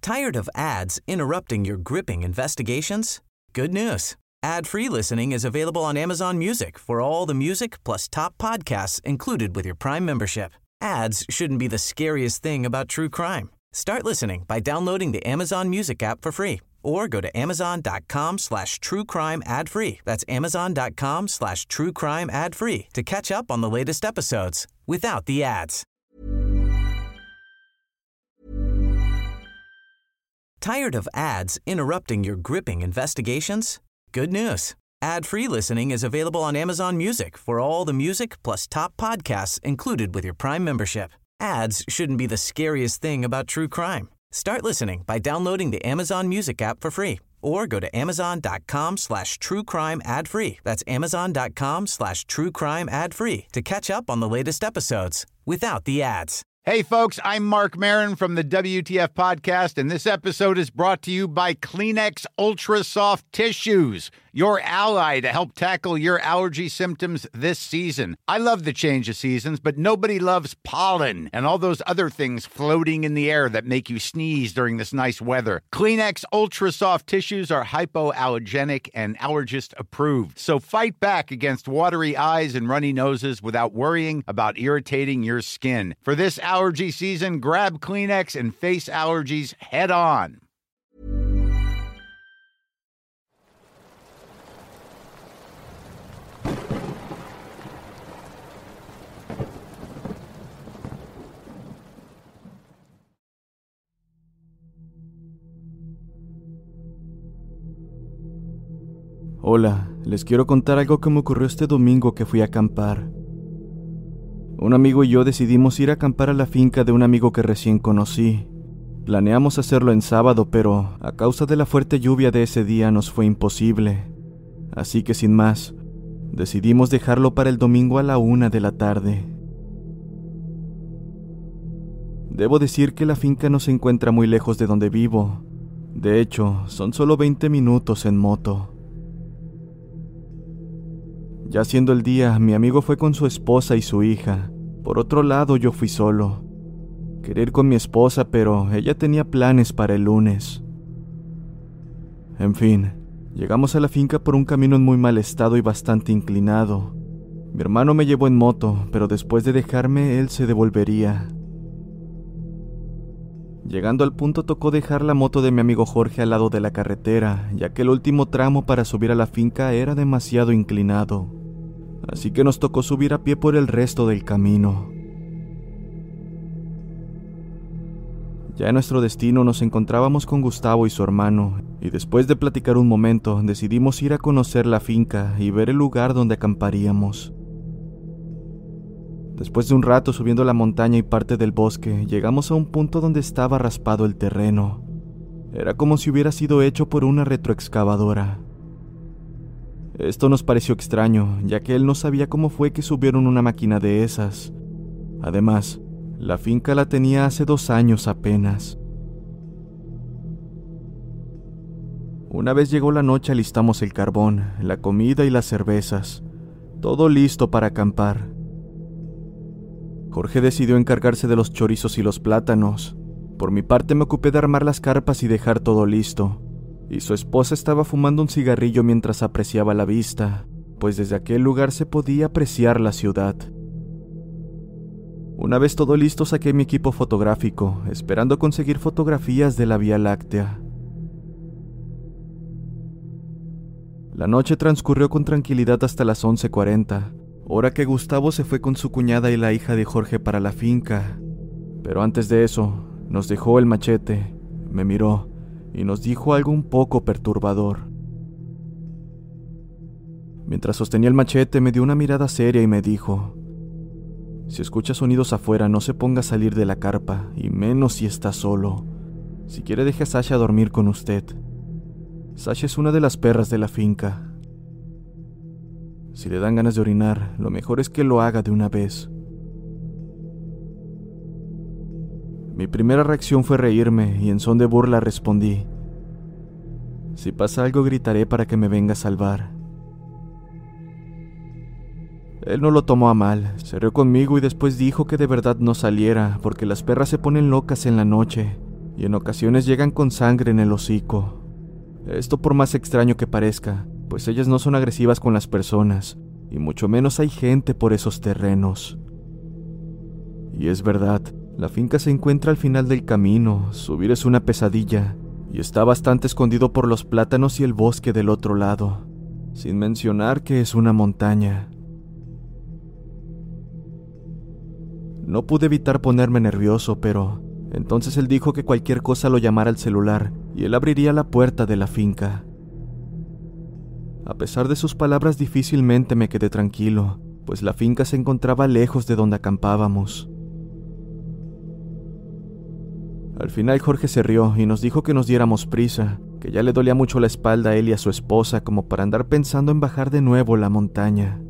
Tired of ads interrupting your gripping investigations? Good news. Ad-free listening is available on Amazon Music for all the music plus top podcasts included with your Prime membership. Ads shouldn't be the scariest thing about true crime. Start listening by downloading the Amazon Music app for free or go to amazon.com/truecrime ad-free. That's amazon.com/truecrime ad-free to catch up on the latest episodes without the ads. Tired of ads interrupting your gripping investigations? Good news. Ad-free listening is available on Amazon Music for all the music plus top podcasts included with your Prime membership. Ads shouldn't be the scariest thing about true crime. Start listening by downloading the Amazon Music app for free or go to amazon.com/truecrime ad-free. That's amazon.com/truecrime ad-free to catch up on the latest episodes without the ads. Hey folks, I'm Mark Maron from the WTF Podcast, and this episode is brought to you by Kleenex Ultra Soft Tissues, your ally to help tackle your allergy symptoms this season. I love the change of seasons, but nobody loves pollen and all those other things floating in the air that make you sneeze during this nice weather. Kleenex Ultra Soft Tissues are hypoallergenic and allergist approved, so fight back against watery eyes and runny noses without worrying about irritating your skin. For this allergy season, grab Kleenex and face allergies head on. Hola, les quiero contar algo que me ocurrió este domingo que fui a acampar. Un amigo y yo decidimos ir a acampar a la finca de un amigo que recién conocí. Planeamos hacerlo en sábado, pero a causa de la fuerte lluvia de ese día nos fue imposible. Así que sin más, decidimos dejarlo para el domingo a la 1 de la tarde. Debo decir que la finca no se encuentra muy lejos de donde vivo. De hecho, son solo 20 minutos en moto. Ya siendo el día, mi amigo fue con su esposa y su hija. Por otro lado, yo fui solo. Quería ir con mi esposa, pero ella tenía planes para el lunes. En fin, llegamos a la finca por un camino en muy mal estado y bastante inclinado. Mi hermano me llevó en moto, pero después de dejarme, él se devolvería. Llegando al punto tocó dejar la moto de mi amigo Jorge al lado de la carretera, ya que el último tramo para subir a la finca era demasiado inclinado. Así que nos tocó subir a pie por el resto del camino. Ya en nuestro destino nos encontrábamos con Gustavo y su hermano, y después de platicar un momento, decidimos ir a conocer la finca y ver el lugar donde acamparíamos. Después de un rato subiendo la montaña y parte del bosque, llegamos a un punto donde estaba raspado el terreno. Era como si hubiera sido hecho por una retroexcavadora. Esto nos pareció extraño, ya que él no sabía cómo fue que subieron una máquina de esas. Además, la finca la tenía hace 2 años apenas. Una vez llegó la noche, alistamos el carbón, la comida y las cervezas. Todo listo para acampar. Jorge decidió encargarse de los chorizos y los plátanos. Por mi parte me ocupé de armar las carpas y dejar todo listo. Y su esposa estaba fumando un cigarrillo mientras apreciaba la vista, pues desde aquel lugar se podía apreciar la ciudad. Una vez todo listo, saqué mi equipo fotográfico, esperando conseguir fotografías de la Vía Láctea. La noche transcurrió con tranquilidad hasta las 11:40, hora que Gustavo se fue con su cuñada y la hija de Jorge para la finca. Pero antes de eso, nos dejó el machete, me miró y nos dijo algo un poco perturbador. Mientras sostenía el machete, me dio una mirada seria y me dijo: si escucha sonidos afuera, no se ponga a salir de la carpa, y menos si está solo. Si quiere, deje a Sasha dormir con usted. Sasha es una de las perras de la finca. Si le dan ganas de orinar, lo mejor es que lo haga de una vez. Mi primera reacción fue reírme y en son de burla respondí: si pasa algo gritaré para que me venga a salvar. Él no lo tomó a mal, se rió conmigo y después dijo que de verdad no saliera porque las perras se ponen locas en la noche y en ocasiones llegan con sangre en el hocico. Esto por más extraño que parezca, pues ellas no son agresivas con las personas, y mucho menos hay gente por esos terrenos. Y es verdad, la finca se encuentra al final del camino, subir es una pesadilla, y está bastante escondido por los plátanos y el bosque del otro lado, sin mencionar que es una montaña. No pude evitar ponerme nervioso, pero entonces él dijo que cualquier cosa lo llamara al celular y él abriría la puerta de la finca. A pesar de sus palabras, difícilmente me quedé tranquilo, pues la finca se encontraba lejos de donde acampábamos. Al final Jorge se rió y nos dijo que nos diéramos prisa, que ya le dolía mucho la espalda a él y a su esposa como para andar pensando en bajar de nuevo la montaña.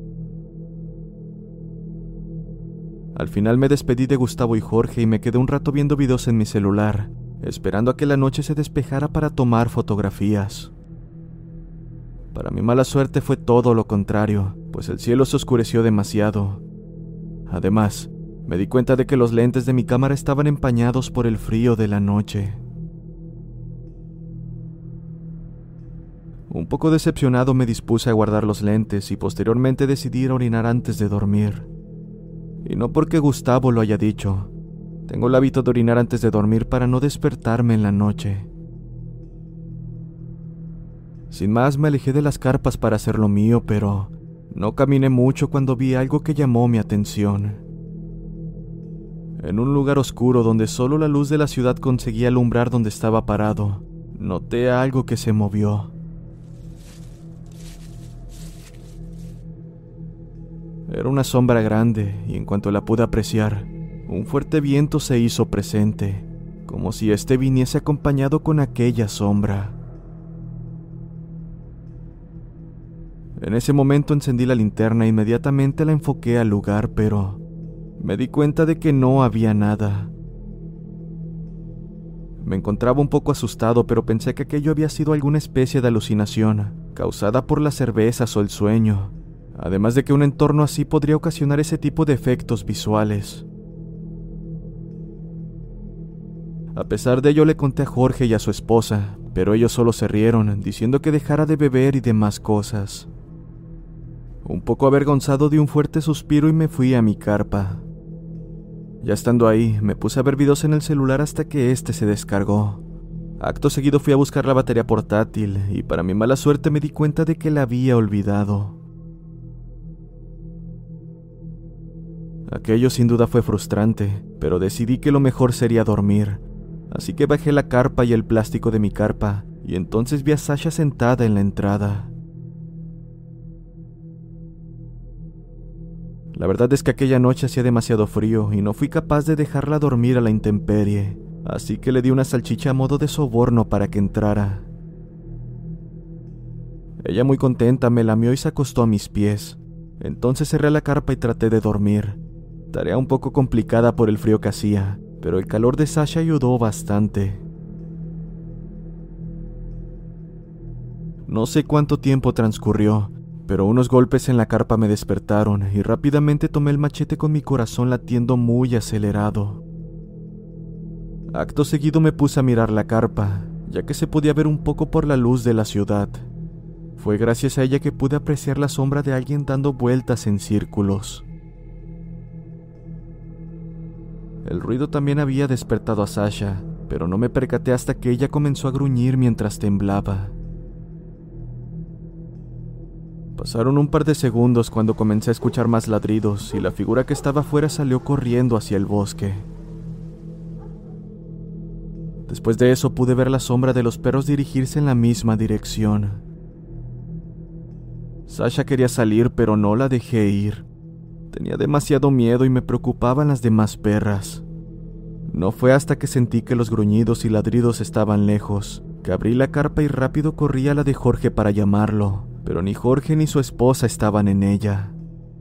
Al final me despedí de Gustavo y Jorge y me quedé un rato viendo videos en mi celular, esperando a que la noche se despejara para tomar fotografías. Para mi mala suerte fue todo lo contrario, pues el cielo se oscureció demasiado. Además, me di cuenta de que los lentes de mi cámara estaban empañados por el frío de la noche. Un poco decepcionado me dispuse a guardar los lentes y posteriormente decidí ir a orinar antes de dormir. Y no porque Gustavo lo haya dicho. Tengo el hábito de orinar antes de dormir para no despertarme en la noche. Sin más, me alejé de las carpas para hacer lo mío, pero no caminé mucho cuando vi algo que llamó mi atención. En un lugar oscuro donde solo la luz de la ciudad conseguía alumbrar donde estaba parado, noté algo que se movió. Era una sombra grande, y en cuanto la pude apreciar, un fuerte viento se hizo presente, como si éste viniese acompañado con aquella sombra. En ese momento encendí la linterna e inmediatamente la enfoqué al lugar, pero me di cuenta de que no había nada. Me encontraba un poco asustado, pero pensé que aquello había sido alguna especie de alucinación, causada por las cervezas o el sueño. Además de que un entorno así podría ocasionar ese tipo de efectos visuales. A pesar de ello le conté a Jorge y a su esposa, pero ellos solo se rieron, diciendo que dejara de beber y demás cosas. Un poco avergonzado di un fuerte suspiro y me fui a mi carpa. Ya estando ahí, me puse a ver videos en el celular hasta que este se descargó. Acto seguido fui a buscar la batería portátil y para mi mala suerte me di cuenta de que la había olvidado. Aquello sin duda fue frustrante, pero decidí que lo mejor sería dormir, así que bajé la carpa y el plástico de mi carpa, y entonces vi a Sasha sentada en la entrada. La verdad es que aquella noche hacía demasiado frío y no fui capaz de dejarla dormir a la intemperie, así que le di una salchicha a modo de soborno para que entrara. Ella muy contenta me lamió y se acostó a mis pies, entonces cerré la carpa y traté de dormir. Tarea un poco complicada por el frío que hacía, pero el calor de Sasha ayudó bastante. No sé cuánto tiempo transcurrió, pero unos golpes en la carpa me despertaron y rápidamente tomé el machete con mi corazón latiendo muy acelerado. Acto seguido me puse a mirar la carpa, ya que se podía ver un poco por la luz de la ciudad. Fue gracias a ella que pude apreciar la sombra de alguien dando vueltas en círculos. El ruido también había despertado a Sasha, pero no me percaté hasta que ella comenzó a gruñir mientras temblaba. Pasaron un par de segundos cuando comencé a escuchar más ladridos y la figura que estaba afuera salió corriendo hacia el bosque. Después de eso pude ver la sombra de los perros dirigirse en la misma dirección. Sasha quería salir, pero no la dejé ir. Tenía demasiado miedo y me preocupaban las demás perras. No fue hasta que sentí que los gruñidos y ladridos estaban lejos, que abrí la carpa y rápido corrí a la de Jorge para llamarlo, pero ni Jorge ni su esposa estaban en ella.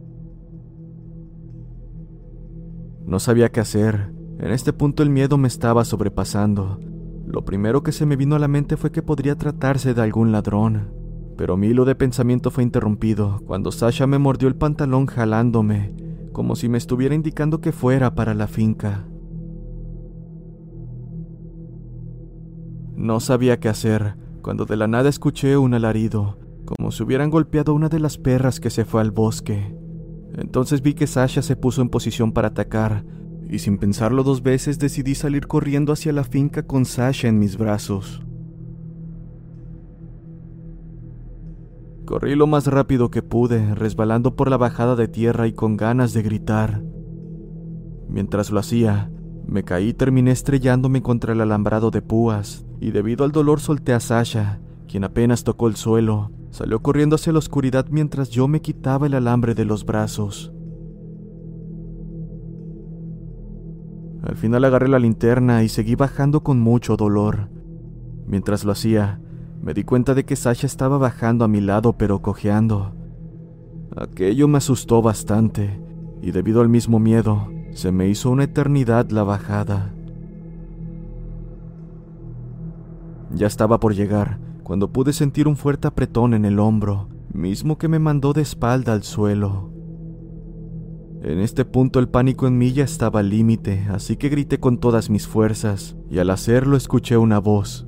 No sabía qué hacer. En este punto el miedo me estaba sobrepasando. Lo primero que se me vino a la mente fue que podría tratarse de algún ladrón, pero mi hilo de pensamiento fue interrumpido cuando Sasha me mordió el pantalón jalándome, como si me estuviera indicando que fuera para la finca. No sabía qué hacer, cuando de la nada escuché un alarido, como si hubieran golpeado a una de las perras que se fue al bosque. Entonces vi que Sasha se puso en posición para atacar, y sin pensarlo 2 veces decidí salir corriendo hacia la finca con Sasha en mis brazos. Corrí lo más rápido que pude, resbalando por la bajada de tierra y con ganas de gritar. Mientras lo hacía, me caí y terminé estrellándome contra el alambrado de púas, y debido al dolor solté a Sasha, quien apenas tocó el suelo. Salió corriendo hacia la oscuridad mientras yo me quitaba el alambre de los brazos. Al final agarré la linterna y seguí bajando con mucho dolor. Mientras lo hacía, me di cuenta de que Sasha estaba bajando a mi lado pero cojeando. Aquello me asustó bastante, y debido al mismo miedo, se me hizo una eternidad la bajada. Ya estaba por llegar, cuando pude sentir un fuerte apretón en el hombro, mismo que me mandó de espalda al suelo. En este punto el pánico en mí ya estaba al límite, así que grité con todas mis fuerzas, y al hacerlo escuché una voz.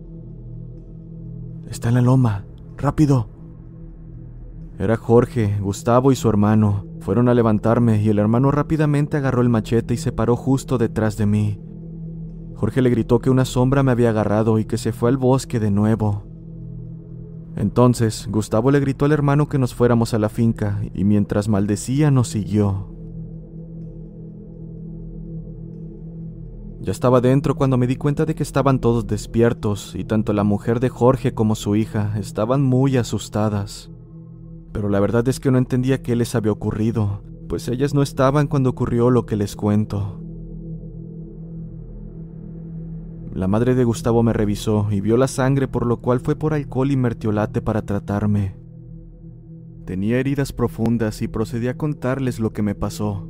«Está en la loma, rápido». Era Jorge, Gustavo y su hermano. Fueron a levantarme y el hermano rápidamente agarró el machete y se paró justo detrás de mí. Jorge le gritó que una sombra me había agarrado y que se fue al bosque de nuevo. Entonces, Gustavo le gritó al hermano que nos fuéramos a la finca y mientras maldecía nos siguió. Ya estaba dentro cuando me di cuenta de que estaban todos despiertos y tanto la mujer de Jorge como su hija estaban muy asustadas. Pero la verdad es que no entendía qué les había ocurrido, pues ellas no estaban cuando ocurrió lo que les cuento. La madre de Gustavo me revisó y vio la sangre, por lo cual fue por alcohol y mertiolate para tratarme. Tenía heridas profundas y procedí a contarles lo que me pasó.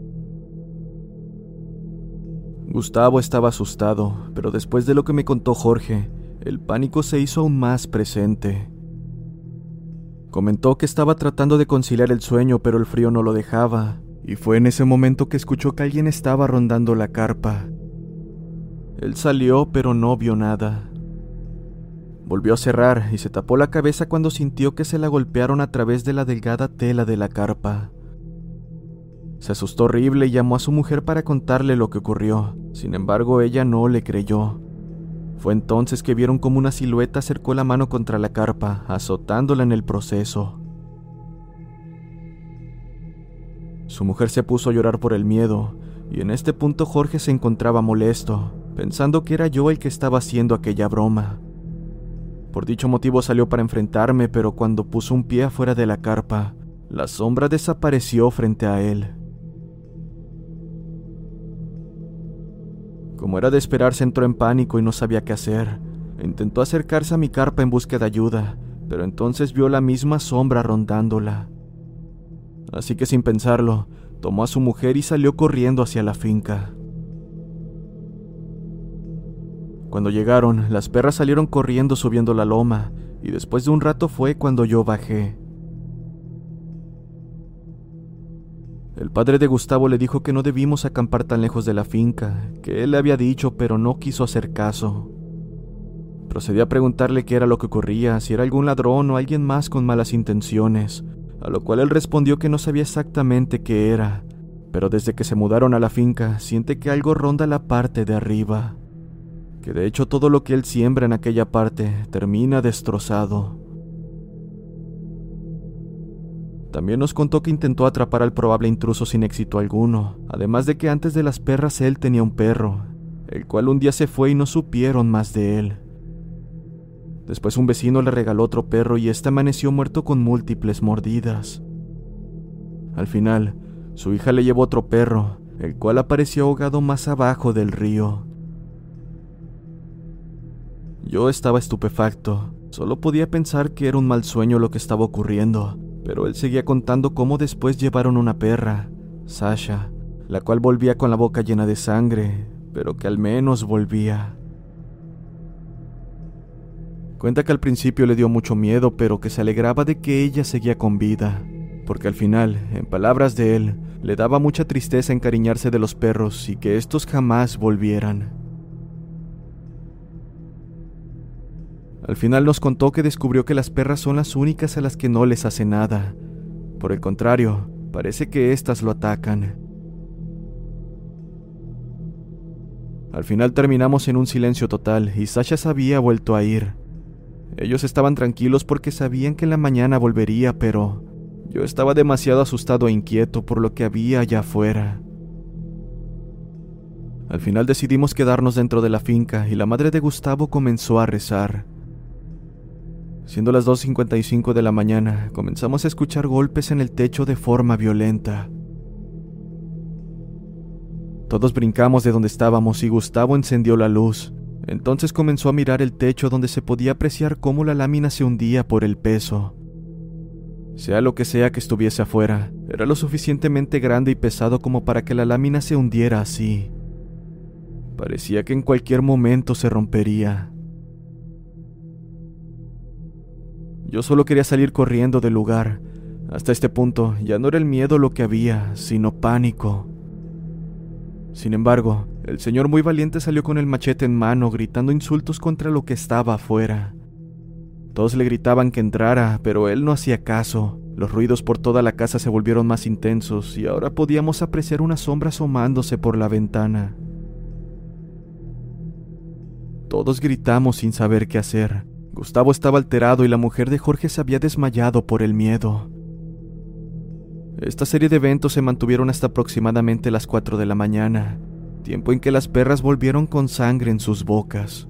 Gustavo estaba asustado, pero después de lo que me contó Jorge, el pánico se hizo aún más presente. Comentó que estaba tratando de conciliar el sueño, pero el frío no lo dejaba, y fue en ese momento que escuchó que alguien estaba rondando la carpa. Él salió, pero no vio nada. Volvió a cerrar y se tapó la cabeza cuando sintió que se la golpearon a través de la delgada tela de la carpa. Se asustó horrible y llamó a su mujer para contarle lo que ocurrió. Sin embargo, ella no le creyó. Fue entonces que vieron como una silueta acercó la mano contra la carpa, azotándola en el proceso. Su mujer se puso a llorar por el miedo, y en este punto Jorge se encontraba molesto, pensando que era yo el que estaba haciendo aquella broma. Por dicho motivo salió para enfrentarme, pero cuando puso un pie afuera de la carpa, la sombra desapareció frente a él. Como era de esperarse, entró en pánico y no sabía qué hacer. Intentó acercarse a mi carpa en busca de ayuda, pero entonces vio la misma sombra rondándola. Así que sin pensarlo, tomó a su mujer y salió corriendo hacia la finca. Cuando llegaron, las perras salieron corriendo subiendo la loma, y después de un rato fue cuando yo bajé. El padre de Gustavo le dijo que no debimos acampar tan lejos de la finca, que él le había dicho, pero no quiso hacer caso. Procedí a preguntarle qué era lo que ocurría, si era algún ladrón o alguien más con malas intenciones, a lo cual él respondió que no sabía exactamente qué era, pero desde que se mudaron a la finca siente que algo ronda la parte de arriba, que de hecho todo lo que él siembra en aquella parte termina destrozado. También nos contó que intentó atrapar al probable intruso sin éxito alguno, además de que antes de las perras él tenía un perro, el cual un día se fue y no supieron más de él. Después un vecino le regaló otro perro y este amaneció muerto con múltiples mordidas. Al final, su hija le llevó otro perro, el cual apareció ahogado más abajo del río. Yo estaba estupefacto, solo podía pensar que era un mal sueño lo que estaba ocurriendo, pero él seguía contando cómo después llevaron una perra, Sasha, la cual volvía con la boca llena de sangre, pero que al menos volvía. Cuenta que al principio le dio mucho miedo, pero que se alegraba de que ella seguía con vida, porque al final, en palabras de él, le daba mucha tristeza encariñarse de los perros y que estos jamás volvieran. Al final nos contó que descubrió que las perras son las únicas a las que no les hace nada. Por el contrario, parece que éstas lo atacan. Al final terminamos en un silencio total y Sasha se había vuelto a ir. Ellos estaban tranquilos porque sabían que en la mañana volvería, pero yo estaba demasiado asustado e inquieto por lo que había allá afuera. Al final decidimos quedarnos dentro de la finca y la madre de Gustavo comenzó a rezar. Siendo las 2:55 de la mañana, comenzamos a escuchar golpes en el techo de forma violenta. Todos brincamos de donde estábamos y Gustavo encendió la luz. Entonces comenzó a mirar el techo donde se podía apreciar cómo la lámina se hundía por el peso. Sea lo que sea que estuviese afuera, era lo suficientemente grande y pesado como para que la lámina se hundiera así. Parecía que en cualquier momento se rompería. Yo solo quería salir corriendo del lugar. Hasta este punto ya no era el miedo lo que había, sino pánico. Sin embargo, el señor muy valiente salió con el machete en mano, gritando insultos contra lo que estaba afuera. Todos le gritaban que entrara, pero él no hacía caso. Los ruidos por toda la casa se volvieron más intensos y ahora podíamos apreciar una sombra asomándose por la ventana. Todos gritamos sin saber qué hacer. Gustavo estaba alterado y la mujer de Jorge se había desmayado por el miedo. Esta serie de eventos se mantuvieron hasta aproximadamente las 4 de la mañana, tiempo en que las perras volvieron con sangre en sus bocas.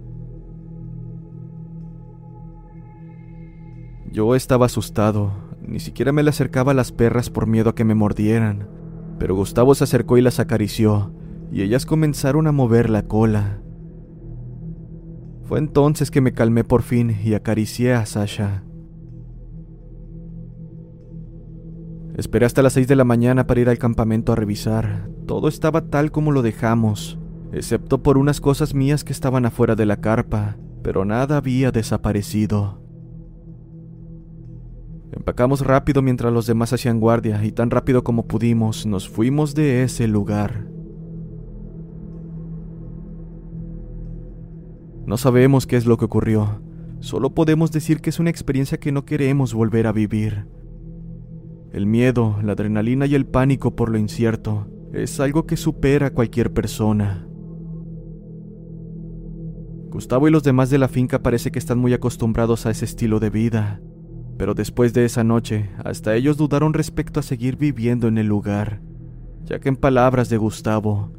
Yo estaba asustado, ni siquiera me le acercaba a las perras por miedo a que me mordieran, pero Gustavo se acercó y las acarició, y ellas comenzaron a mover la cola. Fue entonces que me calmé por fin y acaricié a Sasha. Esperé hasta las 6 de la mañana para ir al campamento a revisar. Todo estaba tal como lo dejamos, excepto por unas cosas mías que estaban afuera de la carpa, pero nada había desaparecido. Empacamos rápido mientras los demás hacían guardia y tan rápido como pudimos nos fuimos de ese lugar. No sabemos qué es lo que ocurrió, solo podemos decir que es una experiencia que no queremos volver a vivir. El miedo, la adrenalina y el pánico por lo incierto es algo que supera a cualquier persona. Gustavo y los demás de la finca parece que están muy acostumbrados a ese estilo de vida, pero después de esa noche, hasta ellos dudaron respecto a seguir viviendo en el lugar, ya que en palabras de Gustavo,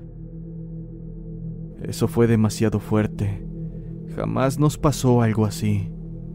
eso fue demasiado fuerte. Jamás nos pasó algo así.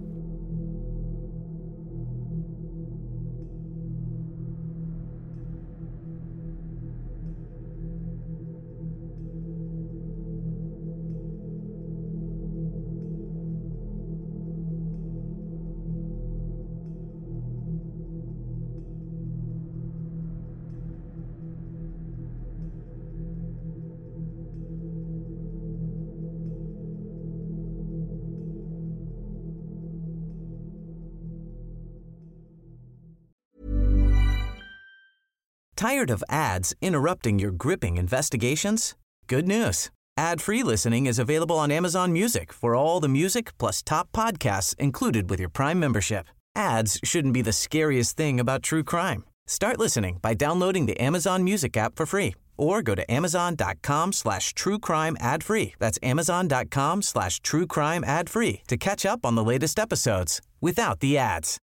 Tired of ads interrupting your gripping investigations? Good news. Ad-free listening is available on Amazon Music for all the music plus top podcasts included with your Prime membership. Ads shouldn't be the scariest thing about true crime. Start listening by downloading the Amazon Music app for free or go to amazon.com/truecrime ad-free. That's amazon.com/truecrime ad-free to catch up on the latest episodes without the ads.